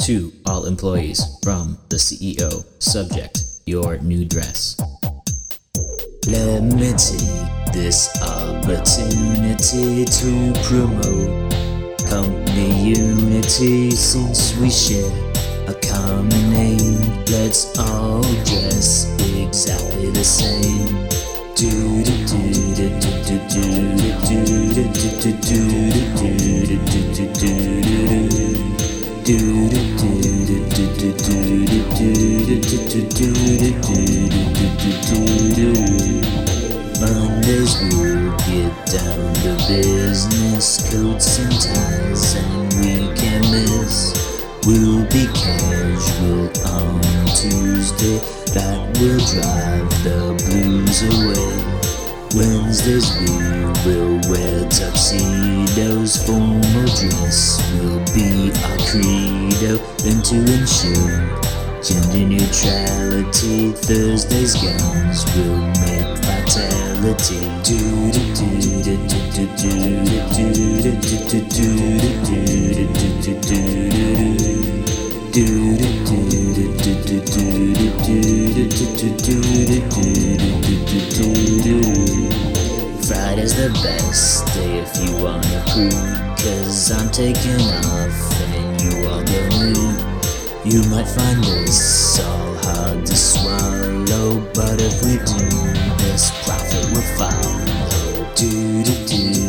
To all employees from the CEO, subject, your new dress. Let me take this opportunity to promote company unity, since we share a common name. Let's all dress exactly the same. Mondays we'll get down to business, coats and ties and weekend miss. We'll be casual on Tuesday, that will drive the blues away. Wednesdays we will wear tuxedos, formal dress will be our credo. Then to ensure gender neutrality, Thursday's gowns will make vitality. Friday's the best day if you wanna prove, 'cause I'm taking off and you all go nude. You might find this all hard to swallow, but if we do, this profit will follow.